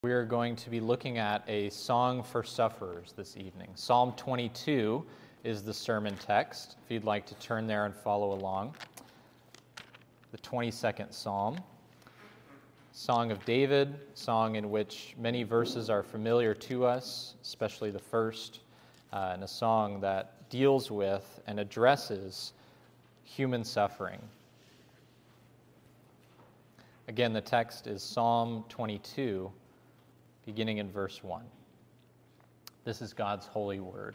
We are going to be looking at a song for sufferers this evening. Psalm 22 is the sermon text, if you'd like to turn there and follow along. The 22nd Psalm, Song of David, song in which many verses are familiar to us, especially the first, and a song that deals with and addresses human suffering. Again, the text is Psalm 22, beginning in verse 1. This is God's holy word.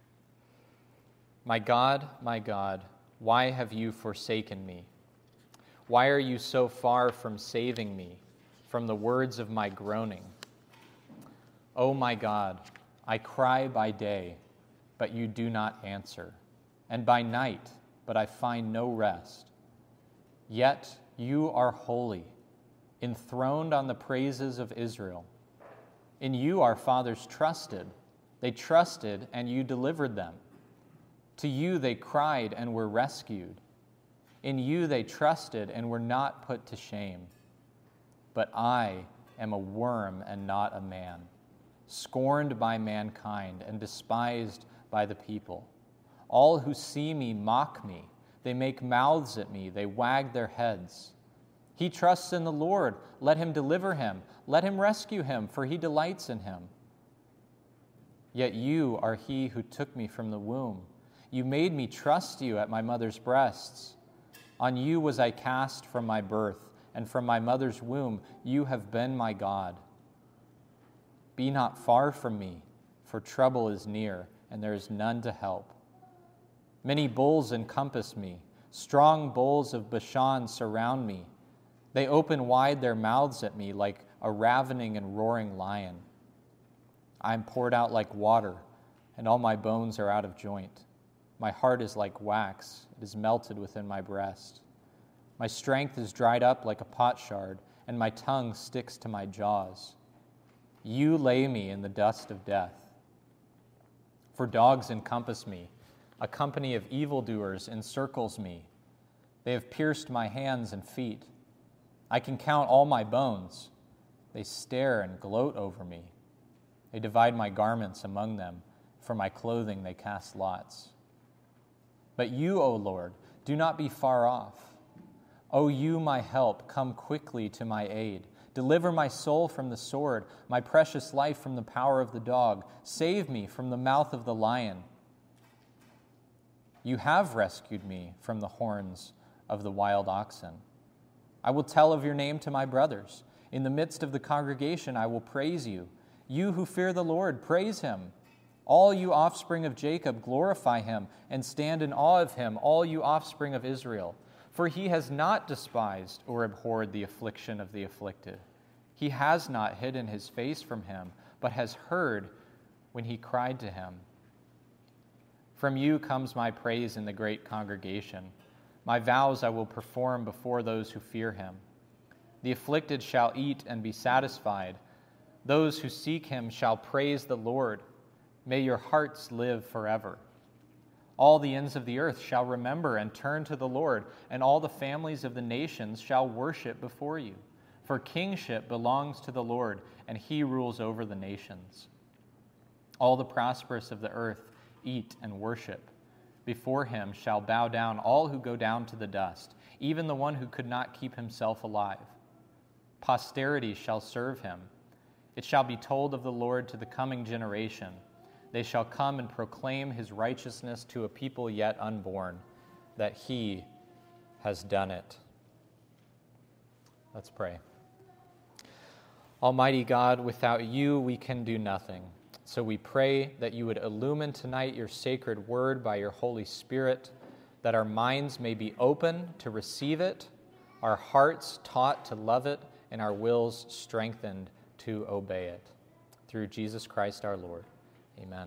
My God, why have you forsaken me? Why are you so far from saving me, from the words of my groaning? O my God, I cry by day, but you do not answer, and by night, but I find no rest. Yet you are holy, enthroned on the praises of Israel. In you our fathers trusted. They trusted, and you delivered them. To you they cried and were rescued. In you they trusted and were not put to shame. But I am a worm and not a man, scorned by mankind and despised by the people. All who see me mock me. They make mouths at me. They wag their heads. He trusts in the Lord. Let him deliver him. Let him rescue him, for he delights in him. Yet you are he who took me from the womb. You made me trust you at my mother's breasts. On you was I cast from my birth, and from my mother's womb you have been my God. Be not far from me, for trouble is near, and there is none to help. Many bulls encompass me. Strong bulls of Bashan surround me. They open wide their mouths at me like a ravening and roaring lion. I am poured out like water, and all my bones are out of joint. My heart is like wax, it is melted within my breast. My strength is dried up like a potsherd, and my tongue sticks to my jaws. You lay me in the dust of death. For dogs encompass me, a company of evildoers encircles me. They have pierced my hands and feet. I can count all my bones. They stare and gloat over me. They divide my garments among them. For my clothing they cast lots. But you, O Lord, do not be far off. O you, my help, come quickly to my aid. Deliver my soul from the sword, my precious life from the power of the dog. Save me from the mouth of the lion. You have rescued me from the horns of the wild oxen. I will tell of your name to my brothers. In the midst of the congregation I will praise you. You who fear the Lord, praise him. All you offspring of Jacob, glorify him and stand in awe of him, all you offspring of Israel. For he has not despised or abhorred the affliction of the afflicted. He has not hidden his face from him, but has heard when he cried to him. From you comes my praise in the great congregation. My vows I will perform before those who fear him. The afflicted shall eat and be satisfied. Those who seek him shall praise the Lord. May your hearts live forever. All the ends of the earth shall remember and turn to the Lord, and all the families of the nations shall worship before you. For kingship belongs to the Lord, and he rules over the nations. All the prosperous of the earth eat and worship. Before him shall bow down all who go down to the dust, even the one who could not keep himself alive. Posterity shall serve him. It shall be told of the Lord to the coming generation. They shall come and proclaim his righteousness to a people yet unborn, that he has done it. Let's pray. Almighty God, without you we can do nothing. So we pray that you would illumine tonight your sacred word by your Holy Spirit, that our minds may be open to receive it, our hearts taught to love it, and our wills strengthened to obey it. Through Jesus Christ our Lord. Amen.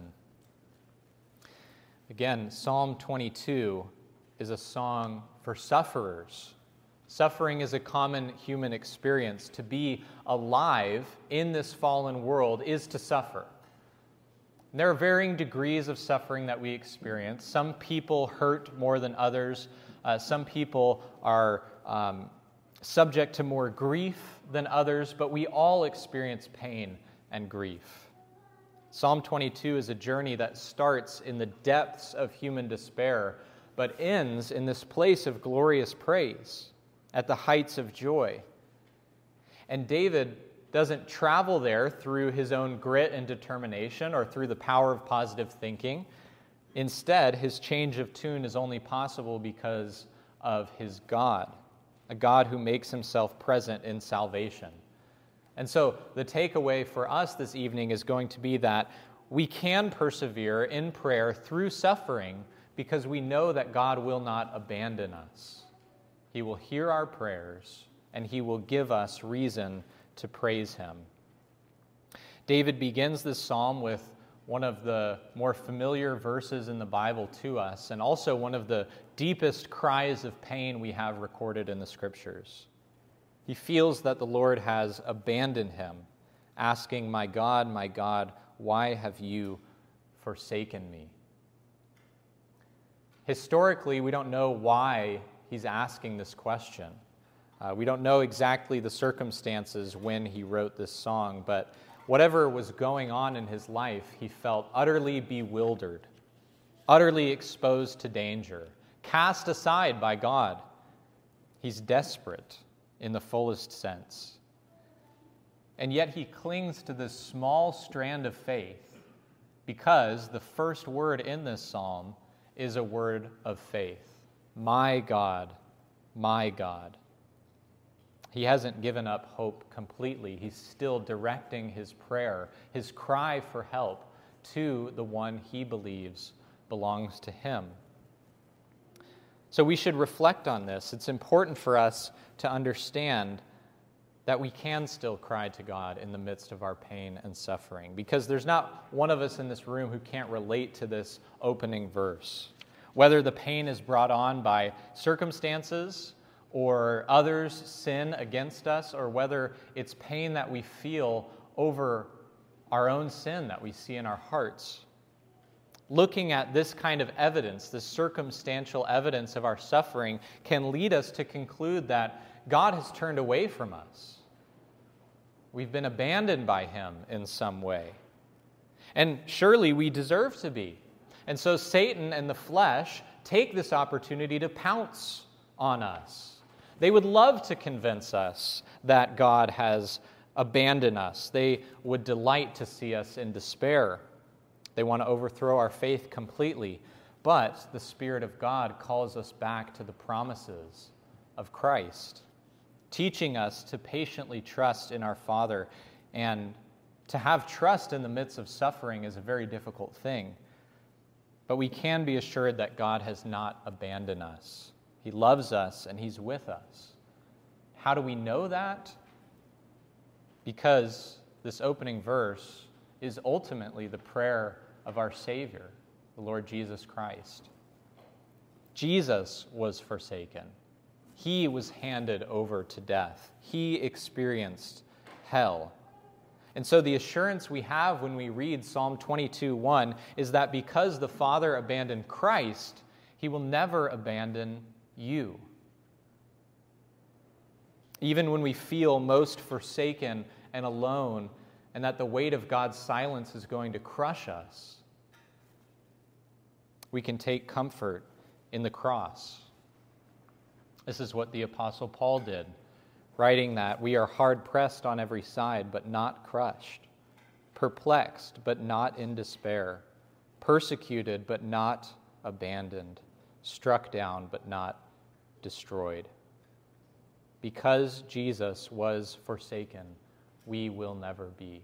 Again, Psalm 22 is a song for sufferers. Suffering is a common human experience. To be alive in this fallen world is to suffer. There are varying degrees of suffering that we experience. Some people hurt more than others. Some people are subject to more grief than others, but we all experience pain and grief. Psalm 22 is a journey that starts in the depths of human despair, but ends in this place of glorious praise, at the heights of joy. And David doesn't travel there through his own grit and determination or through the power of positive thinking. Instead, his change of tune is only possible because of his God, a God who makes himself present in salvation. And so the takeaway for us this evening is going to be that we can persevere in prayer through suffering because we know that God will not abandon us. He will hear our prayers, and he will give us reason to praise him. David begins this psalm with one of the more familiar verses in the Bible to us, and also one of the deepest cries of pain we have recorded in the Scriptures. He feels that the Lord has abandoned him, asking, my God, why have you forsaken me?" Historically, we don't know why he's asking this question. We don't know exactly the circumstances when he wrote this song, but whatever was going on in his life, he felt utterly bewildered, utterly exposed to danger, cast aside by God. He's desperate in the fullest sense. And yet he clings to this small strand of faith because the first word in this psalm is a word of faith. My God, my God. He hasn't given up hope completely. He's still directing his prayer, his cry for help, to the one he believes belongs to him. So we should reflect on this. It's important for us to understand that we can still cry to God in the midst of our pain and suffering, because there's not one of us in this room who can't relate to this opening verse. Whether the pain is brought on by circumstances or others' sin against us, or whether it's pain that we feel over our own sin that we see in our hearts. Looking at this kind of evidence, this circumstantial evidence of our suffering, can lead us to conclude that God has turned away from us. We've been abandoned by him in some way. And surely we deserve to be. And so Satan and the flesh take this opportunity to pounce on us. They would love to convince us that God has abandoned us. They would delight to see us in despair. They want to overthrow our faith completely. But the Spirit of God calls us back to the promises of Christ, teaching us to patiently trust in our Father. And to have trust in the midst of suffering is a very difficult thing. But we can be assured that God has not abandoned us. He loves us and he's with us. How do we know that? Because this opening verse is ultimately the prayer of our Savior, the Lord Jesus Christ. Jesus was forsaken. He was handed over to death. He experienced hell. And so the assurance we have when we read Psalm 22:1 is that because the Father abandoned Christ, he will never abandon you. Even when we feel most forsaken and alone, and that the weight of God's silence is going to crush us, we can take comfort in the cross. This is what the Apostle Paul did, writing that we are hard-pressed on every side, but not crushed, perplexed, but not in despair, persecuted, but not abandoned, struck down, but not destroyed. Because Jesus was forsaken, we will never be.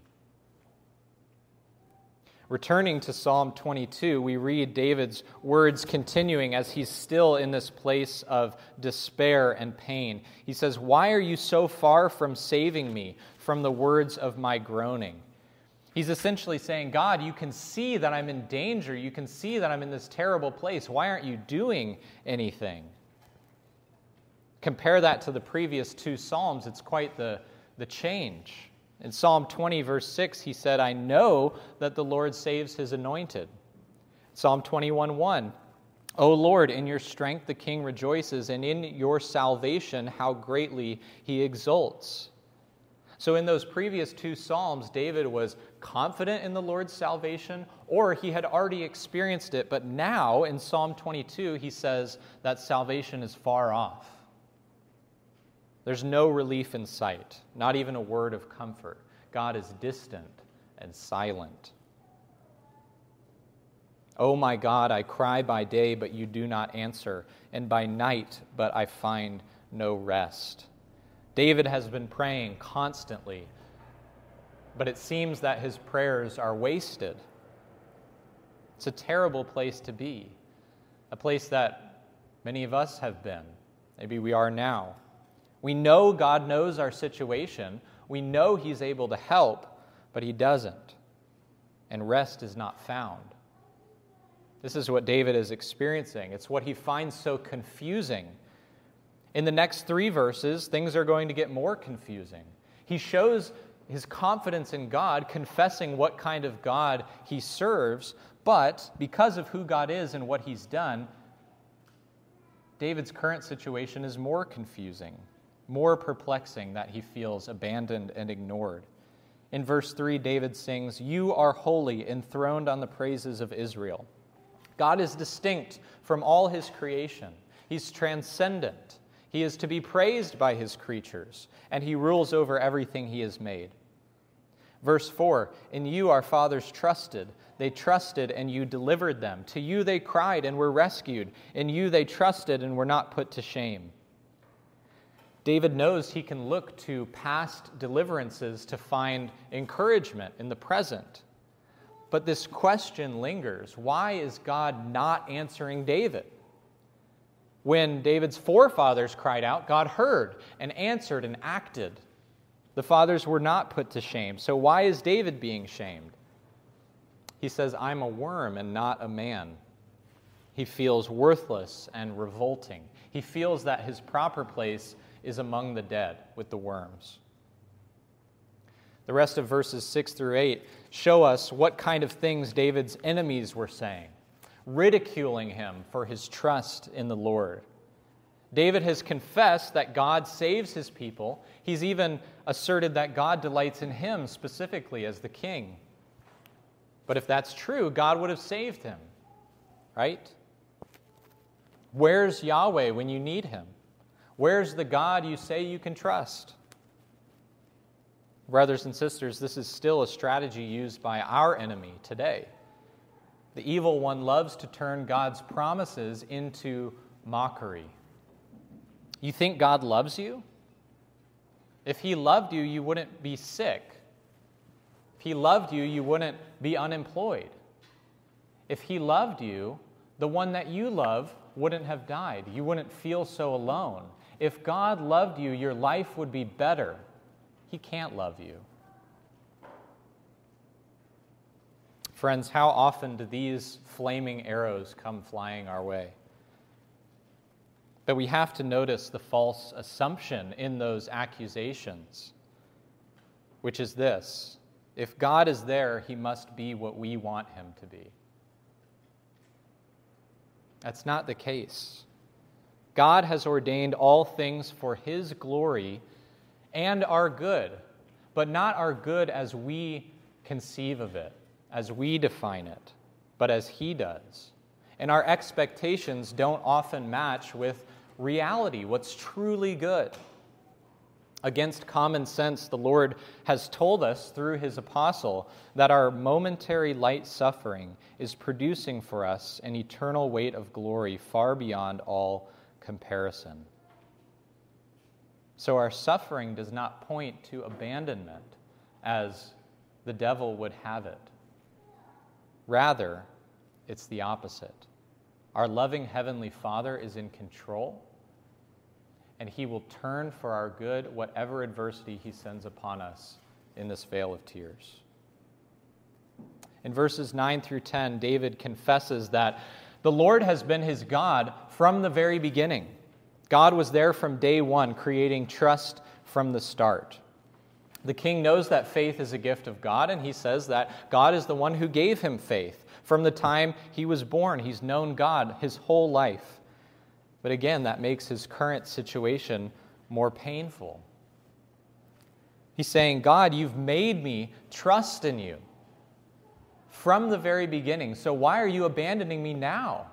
Returning to Psalm 22, we read David's words continuing as he's still in this place of despair and pain. He says, "Why are you so far from saving me from the words of my groaning?" He's essentially saying, God, you can see that I'm in danger. You can see that I'm in this terrible place. Why aren't you doing anything? Compare that to the previous two Psalms. It's quite the change. In Psalm 20, verse 6, he said, I know that the Lord saves his anointed. Psalm 21:1, O Lord, in your strength the king rejoices, and in your salvation how greatly he exults. So in those previous two Psalms, David was confident in the Lord's salvation, or he had already experienced it, but now in Psalm 22, he says that salvation is far off. There's no relief in sight, not even a word of comfort. God is distant and silent. Oh my God, I cry by day, but you do not answer, and by night, but I find no rest. David has been praying constantly, but it seems that his prayers are wasted. It's a terrible place to be, a place that many of us have been. Maybe we are now. We know God knows our situation. We know He's able to help, but He doesn't, and rest is not found. This is what David is experiencing. It's what he finds so confusing. In the next 3 verses, things are going to get more confusing. He shows his confidence in God, confessing what kind of God he serves, but because of who God is and what He's done, David's current situation is more confusing, more perplexing, that he feels abandoned and ignored. In verse 3, David sings, "You are holy, enthroned on the praises of Israel." God is distinct from all His creation. He's transcendent. He is to be praised by His creatures, and He rules over everything He has made. Verse 4, "In you our fathers trusted. They trusted, and you delivered them. To you they cried and were rescued. In you they trusted and were not put to shame." David knows he can look to past deliverances to find encouragement in the present. But this question lingers. Why is God not answering David? When David's forefathers cried out, God heard and answered and acted. The fathers were not put to shame. So why is David being shamed? He says, "I'm a worm and not a man." He feels worthless and revolting. He feels that his proper place is among the dead with the worms. The rest of verses 6 through 8 show us what kind of things David's enemies were saying, ridiculing him for his trust in the Lord. David has confessed that God saves his people. He's even asserted that God delights in him specifically as the king. But if that's true, God would have saved him, right? Where's Yahweh when you need Him? Where's the God you say you can trust? Brothers and sisters, this is still a strategy used by our enemy today. The evil one loves to turn God's promises into mockery. You think God loves you? If He loved you, you wouldn't be sick. If He loved you, you wouldn't be unemployed. If He loved you, the one that you love wouldn't have died. You wouldn't feel so alone. If God loved you, your life would be better. He can't love you. Friends, how often do these flaming arrows come flying our way? But we have to notice the false assumption in those accusations, which is this: if God is there, He must be what we want Him to be. That's not the case. God has ordained all things for His glory and our good, but not our good as we conceive of it, as we define it, but as He does. And our expectations don't often match with reality, what's truly good. Against common sense, the Lord has told us through His apostle that our momentary light suffering is producing for us an eternal weight of glory far beyond all comparison. So our suffering does not point to abandonment as the devil would have it. Rather, it's the opposite. Our loving Heavenly Father is in control, and He will turn for our good whatever adversity He sends upon us in this vale of tears. In verses 9 through 10, David confesses that the Lord has been his God from the very beginning. God was there from day one, creating trust from the start. The king knows that faith is a gift of God, and he says that God is the one who gave him faith. From the time he was born, he's known God his whole life. But again, that makes his current situation more painful. He's saying, God, you've made me trust in you from the very beginning, so why are you abandoning me now?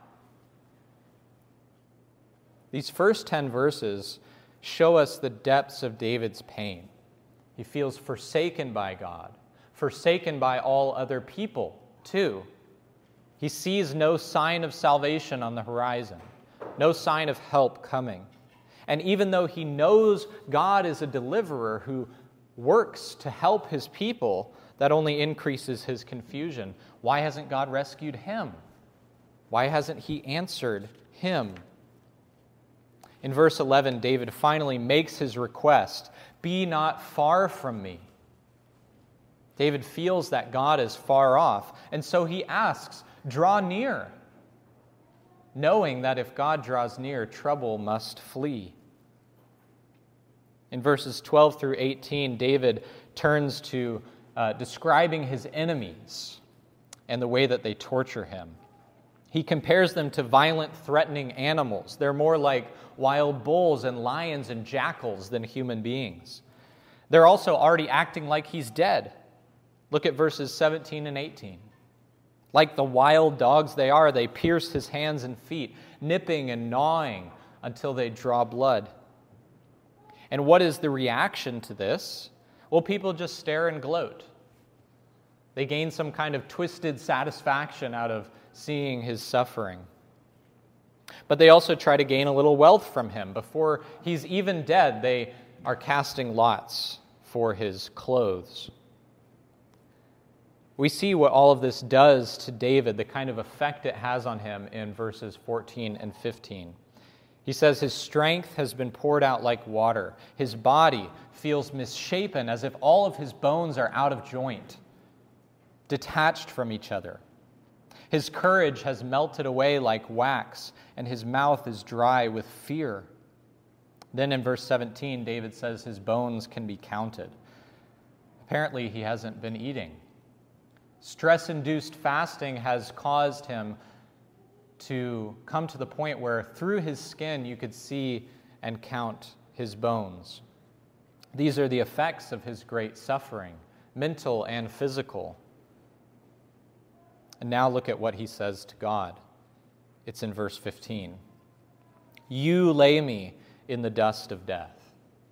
These first 10 verses show us the depths of David's pain. He feels forsaken by God, forsaken by all other people, too. He sees no sign of salvation on the horizon, no sign of help coming. And even though he knows God is a deliverer who works to help his people, that only increases his confusion. Why hasn't God rescued him? Why hasn't he answered him? In verse 11, David finally makes his request, "Be not far from me." David feels that God is far off, and so he asks, "Draw near," knowing that if God draws near, trouble must flee. In verses 12 through 18, David turns to describing his enemies and the way that they torture him. He compares them to violent, threatening animals. They're more like wild bulls and lions and jackals than human beings. They're also already acting like he's dead. Look at verses 17 and 18. Like the wild dogs they are, they pierce his hands and feet, nipping and gnawing until they draw blood. And what is the reaction to this? Well, people just stare and gloat. They gain some kind of twisted satisfaction out of seeing his suffering. But they also try to gain a little wealth from him. Before he's even dead, they are casting lots for his clothes. We see what all of this does to David, the kind of effect it has on him in verses 14 and 15. He says his strength has been poured out like water. His body feels misshapen, as if all of his bones are out of joint, detached from each other. His courage has melted away like wax, and his mouth is dry with fear. Then in verse 17, David says his bones can be counted. Apparently, he hasn't been eating. Stress-induced fasting has caused him to come to the point where through his skin you could see and count his bones. These are the effects of his great suffering, mental and physical. And now look at what he says to God. It's in verse 15. "You lay me in the dust of death."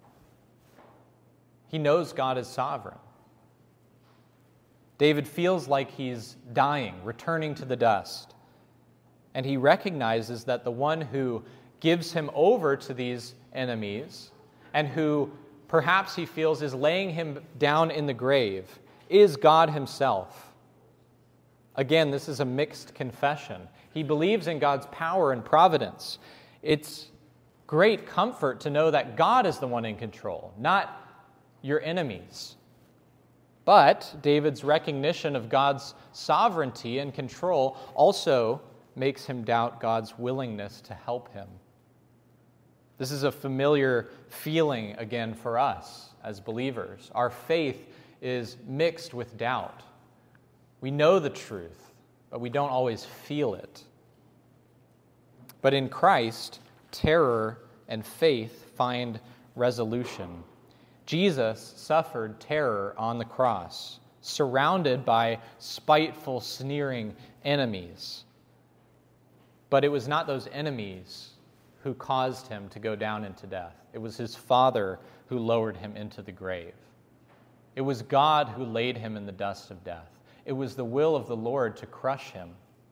He knows God is sovereign. David feels like he's dying, returning to the dust. And he recognizes that the one who gives him over to these enemies and who perhaps he feels is laying him down in the grave is God himself. Again, this is a mixed confession. He believes in God's power and providence. It's great comfort to know that God is the one in control, not your enemies. But David's recognition of God's sovereignty and control also makes him doubt God's willingness to help him. This is a familiar feeling again for us as believers. Our faith is mixed with doubt. We know the truth, but we don't always feel it. But in Christ, terror and faith find resolution. Jesus suffered terror on the cross, surrounded by spiteful, sneering enemies. But it was not those enemies who caused him to go down into death. It was his Father who lowered him into the grave. It was God who laid him in the dust of death. It was the will of the Lord to crush him.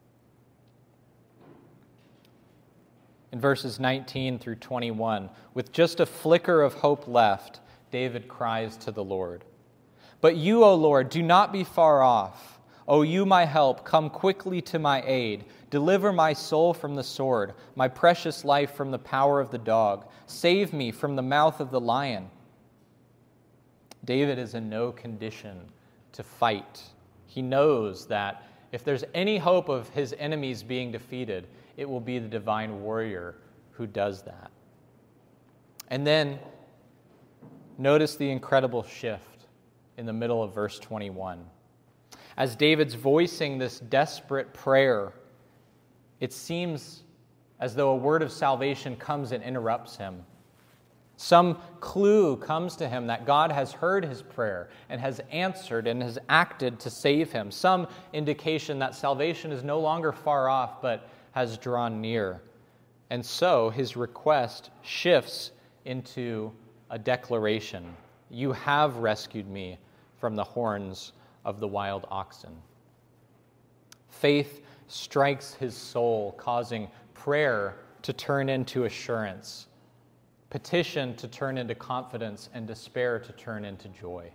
In verses 19 through 21, with just a flicker of hope left, David cries to the Lord, "But you, O Lord, do not be far off. O you, my help, come quickly to my aid. Deliver my soul from the sword, my precious life from the power of the dog. Save me from the mouth of the lion." David is in no condition to fight. He knows that if there's any hope of his enemies being defeated, it will be the divine warrior who does that. And then notice the incredible shift in the middle of verse 21. As David's voicing this desperate prayer, it seems as though a word of salvation comes and interrupts him. Some clue comes to him that God has heard his prayer and has answered and has acted to save him. Some indication that salvation is no longer far off but has drawn near. And so his request shifts into a declaration. You have rescued me from the horns of the wild oxen. Faith strikes his soul, causing prayer to turn into assurance, petition to turn into confidence, and despair to turn into joy.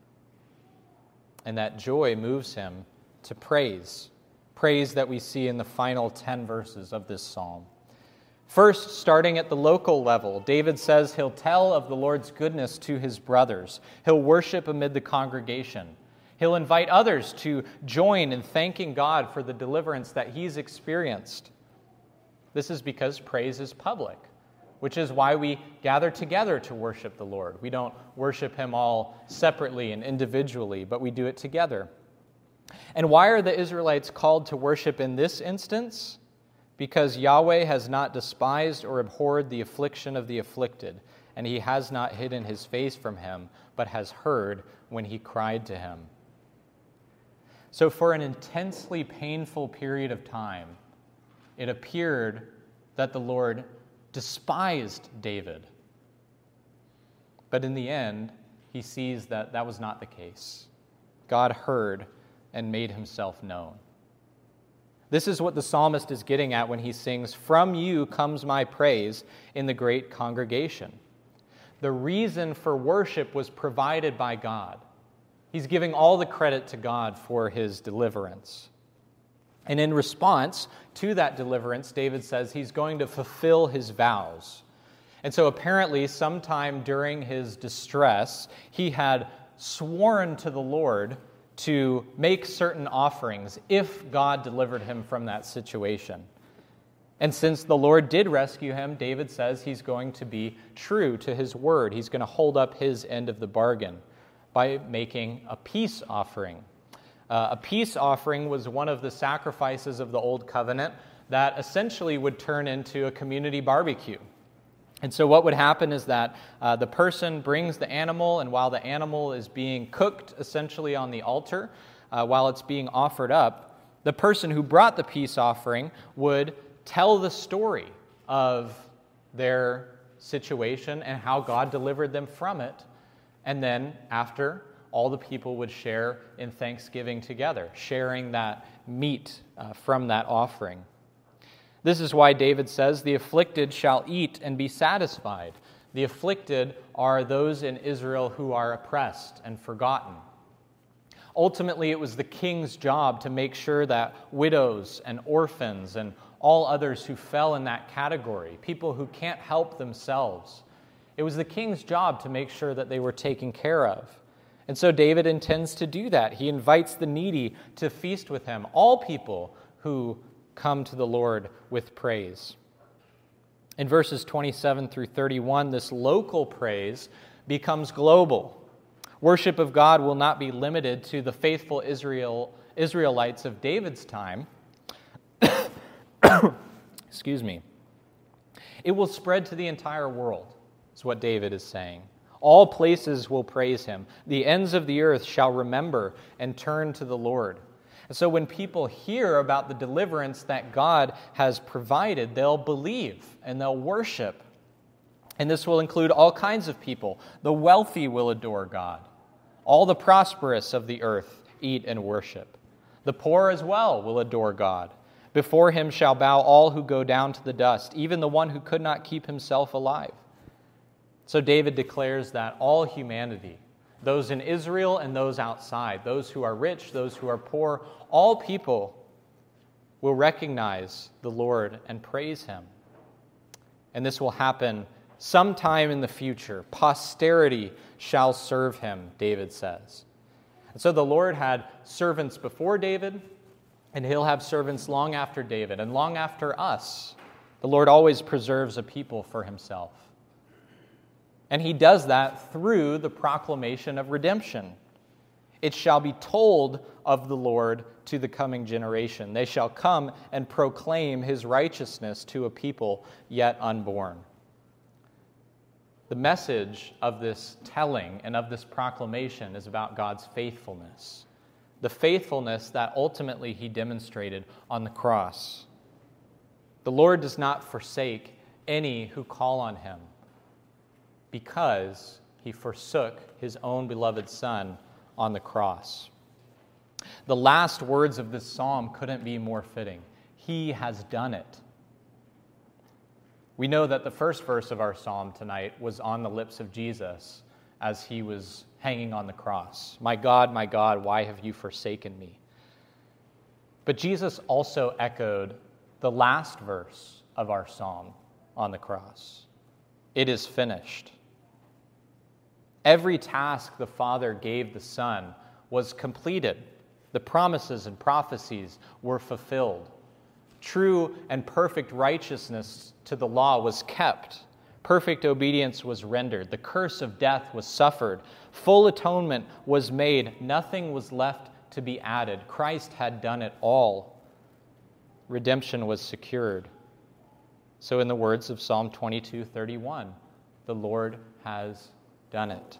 And that joy moves him to praise that we see in the final 10 verses of this psalm. First, starting at the local level, David says he'll tell of the Lord's goodness to his brothers. He'll worship amid the congregation. He'll invite others to join in thanking God for the deliverance that he's experienced. This is because praise is public, which is why we gather together to worship the Lord. We don't worship him all separately and individually, but we do it together. And why are the Israelites called to worship in this instance? Because Yahweh has not despised or abhorred the affliction of the afflicted, and he has not hidden his face from him, but has heard when he cried to him. So for an intensely painful period of time, it appeared that the Lord despised David. But in the end, he sees that that was not the case. God heard and made himself known. This is what the psalmist is getting at when he sings, "From you comes my praise in the great congregation." The reason for worship was provided by God. He's giving all the credit to God for his deliverance. And in response to that deliverance, David says he's going to fulfill his vows. And so apparently sometime during his distress, he had sworn to the Lord to make certain offerings if God delivered him from that situation. And since the Lord did rescue him, David says he's going to be true to his word. He's going to hold up his end of the bargain by making a peace offering. A peace offering was one of the sacrifices of the Old Covenant that essentially would turn into a community barbecue. And so what would happen is that the person brings the animal, and while the animal is being cooked essentially on the altar, while it's being offered up, the person who brought the peace offering would tell the story of their situation and how God delivered them from it. And then after, all the people would share in thanksgiving together, sharing that meat from that offering. This is why David says, "The afflicted shall eat and be satisfied." The afflicted are those in Israel who are oppressed and forgotten. Ultimately, it was the king's job to make sure that widows and orphans and all others who fell in that category, people who can't help themselves, it was the king's job to make sure that they were taken care of. And so David intends to do that. He invites the needy to feast with him, all people who come to the Lord with praise. In verses 27 through 31, this local praise becomes global. Worship of God will not be limited to the faithful Israelites of David's time. Excuse me. It will spread to the entire world, is what David is saying. All places will praise him. The ends of the earth shall remember and turn to the Lord. And so when people hear about the deliverance that God has provided, they'll believe and they'll worship. And this will include all kinds of people. The wealthy will adore God. All the prosperous of the earth eat and worship. The poor as well will adore God. Before him shall bow all who go down to the dust, even the one who could not keep himself alive. So David declares that all humanity, those in Israel and those outside, those who are rich, those who are poor, all people will recognize the Lord and praise him. And this will happen sometime in the future. Posterity shall serve him, David says. And so the Lord had servants before David, and he'll have servants long after David and long after us. The Lord always preserves a people for himself. And he does that through the proclamation of redemption. It shall be told of the Lord to the coming generation. They shall come and proclaim his righteousness to a people yet unborn. The message of this telling and of this proclamation is about God's faithfulness, the faithfulness that ultimately he demonstrated on the cross. The Lord does not forsake any who call on him because he forsook his own beloved Son on the cross. The last words of this psalm couldn't be more fitting. He has done it. We know that the first verse of our psalm tonight was on the lips of Jesus as he was hanging on the cross. My God, why have you forsaken me? But Jesus also echoed the last verse of our psalm on the cross. It is finished. Every task the Father gave the Son was completed. The promises and prophecies were fulfilled. True and perfect righteousness to the law was kept. Perfect obedience was rendered. The curse of death was suffered. Full atonement was made. Nothing was left to be added. Christ had done it all. Redemption was secured. So in the words of Psalm 22:31, the Lord has done it.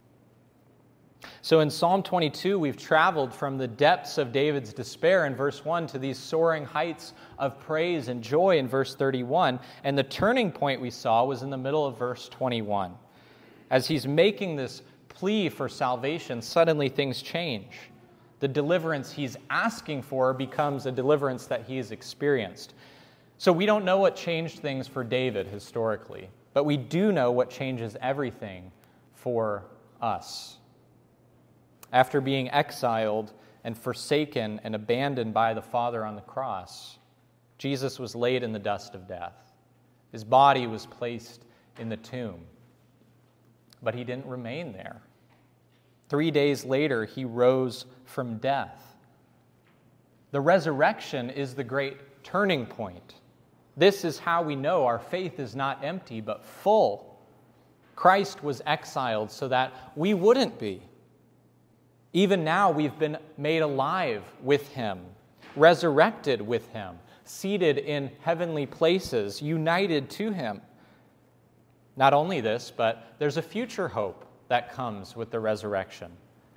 So in Psalm 22, we've traveled from the depths of David's despair in verse 1 to these soaring heights of praise and joy in verse 31. And the turning point we saw was in the middle of verse 21. As he's making this plea for salvation, suddenly things change. The deliverance he's asking for becomes a deliverance that he has experienced. So we don't know what changed things for David historically, but we do know what changes everything for us. After being exiled and forsaken and abandoned by the Father on the cross, Jesus was laid in the dust of death. His body was placed in the tomb, but he didn't remain there. 3 days later, he rose from death. The resurrection is the great turning point. This is how we know our faith is not empty, but full. Christ was exiled so that we wouldn't be. Even now, we've been made alive with him, resurrected with him, seated in heavenly places, united to him. Not only this, but there's a future hope that comes with the resurrection.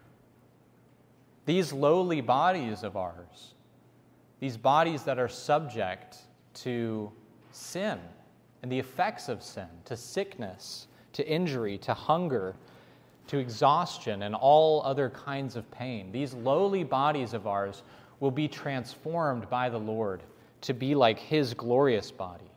These lowly bodies of ours, these bodies that are subject to sin and the effects of sin, to sickness, to injury, to hunger, to exhaustion, and all other kinds of pain. These lowly bodies of ours will be transformed by the Lord to be like his glorious body.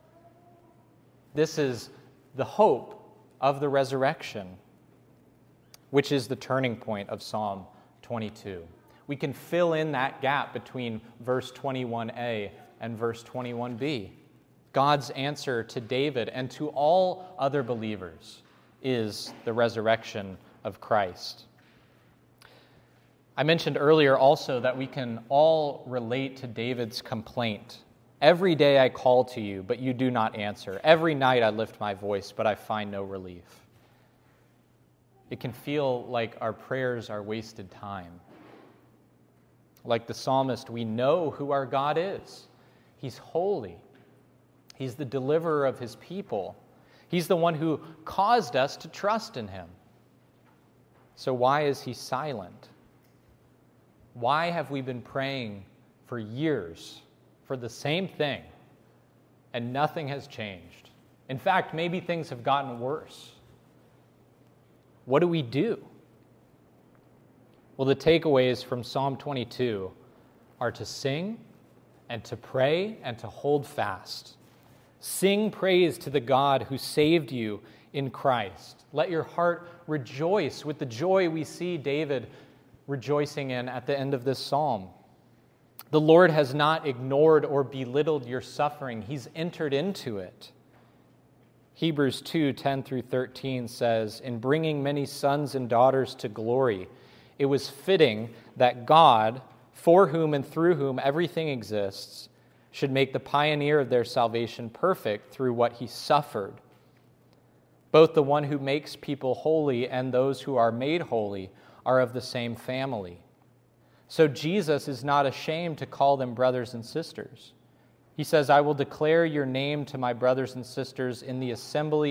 This is the hope of the resurrection, which is the turning point of Psalm 22. We can fill in that gap between verse 21a and verse 21b. God's answer to David and to all other believers is the resurrection of Christ. I mentioned earlier also that we can all relate to David's complaint. Every day I call to you, but you do not answer. Every night I lift my voice, but I find no relief. It can feel like our prayers are wasted time. Like the psalmist, we know who our God is. He's holy. He's the deliverer of his people. He's the one who caused us to trust in him. So why is he silent? Why have we been praying for years for the same thing and nothing has changed? In fact, maybe things have gotten worse. What do we do? Well, the takeaways from Psalm 22 are to sing and to pray and to hold fast. Sing praise to the God who saved you in Christ. Let your heart rejoice with the joy we see David rejoicing in at the end of this psalm. The Lord has not ignored or belittled your suffering. He's entered into it. Hebrews 2:10-13 says, "In bringing many sons and daughters to glory, it was fitting that God, for whom and through whom everything exists, should make the pioneer of their salvation perfect through what he suffered. Both the one who makes people holy and those who are made holy are of the same family. So Jesus is not ashamed to call them brothers and sisters. He says, 'I will declare your name to my brothers and sisters. In the assembly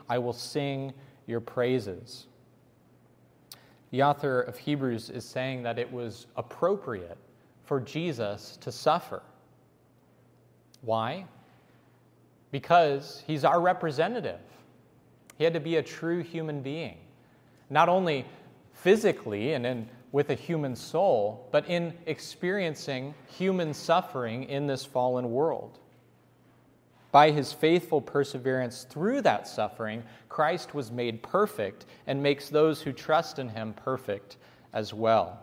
I will sing your praises. The author of Hebrews is saying that it was appropriate for Jesus to suffer. Why? Because he's our representative. He had to be a true human being, not only physically and with a human soul, but in experiencing human suffering in this fallen world. By his faithful perseverance through that suffering, Christ was made perfect and makes those who trust in him perfect as well.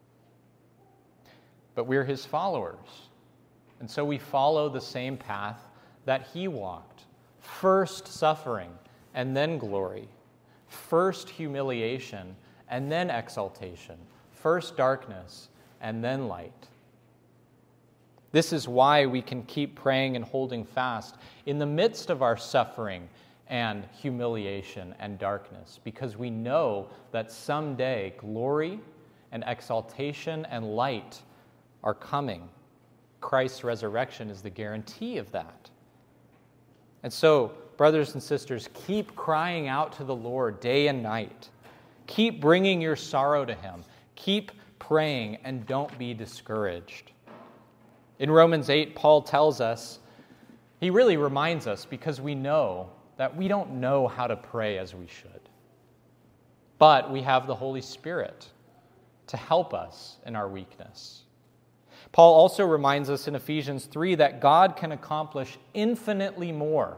But we're his followers, and so we follow the same path that he walked. First suffering, and then glory. First humiliation, and then exaltation. First darkness, and then light. This is why we can keep praying and holding fast in the midst of our suffering and humiliation and darkness, because we know that someday glory and exaltation and light are coming. Christ's resurrection is the guarantee of that. And so, brothers and sisters, keep crying out to the Lord day and night. Keep bringing your sorrow to him. Keep praying and don't be discouraged. In Romans 8, Paul tells us, he really reminds us because we know that we don't know how to pray as we should. But we have the Holy Spirit to help us in our weakness. Paul also reminds us in Ephesians 3 that God can accomplish infinitely more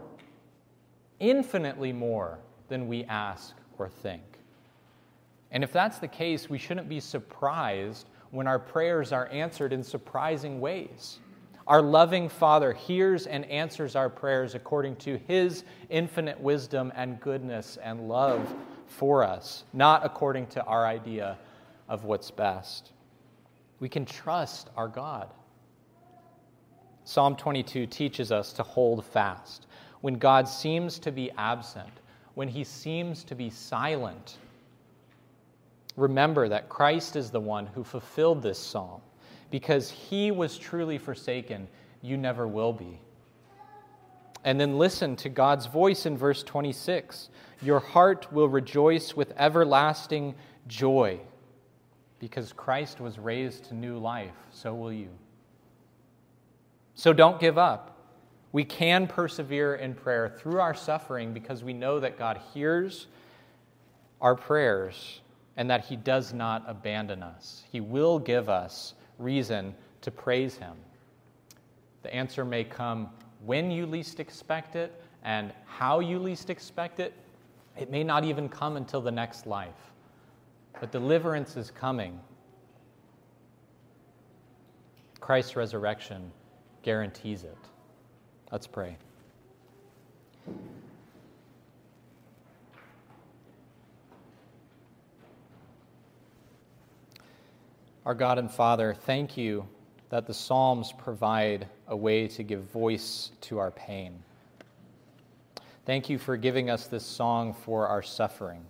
than we ask or think. And if that's the case, we shouldn't be surprised when our prayers are answered in surprising ways. Our loving Father hears and answers our prayers according to his infinite wisdom and goodness and love for us, not according to our idea of what's best. We can trust our God. Psalm 22 teaches us to hold fast. When God seems to be absent, when he seems to be silent, remember that Christ is the one who fulfilled this psalm. Because he was truly forsaken, you never will be. And then listen to God's voice in verse 26. Your heart will rejoice with everlasting joy. Because Christ was raised to new life, so will you. So don't give up. We can persevere in prayer through our suffering because we know that God hears our prayers and that he does not abandon us. He will give us reason to praise him. The answer may come when you least expect it and how you least expect it. It may not even come until the next life. But deliverance is coming. Christ's resurrection guarantees it. Let's pray. Our God and Father, thank you that the Psalms provide a way to give voice to our pain. Thank you for giving us this song for our suffering.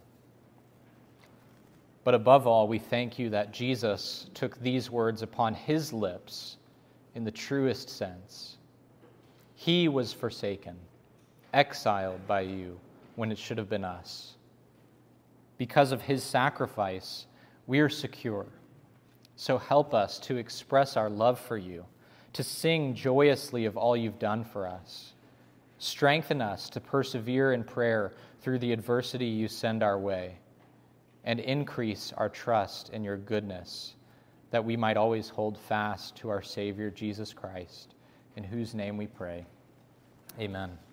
But above all, we thank you that Jesus took these words upon his lips in the truest sense. He was forsaken, exiled by you when it should have been us. Because of his sacrifice, we are secure. So help us to express our love for you, to sing joyously of all you've done for us. Strengthen us to persevere in prayer through the adversity you send our way, and increase our trust in your goodness, that we might always hold fast to our Savior, Jesus Christ, in whose name we pray. Amen.